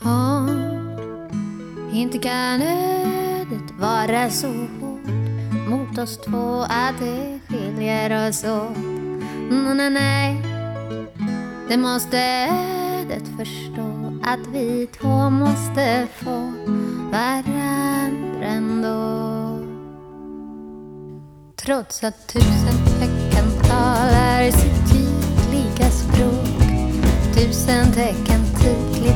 Ja, inte kan ödet vara så hårt mot oss två att det skiljer oss åt. Nej, nej, det måste ödet förstå, att vi två måste få varandra ändå. Trots att 1000 tecken talar sitt tydliga språk, 1000 tecken tydligt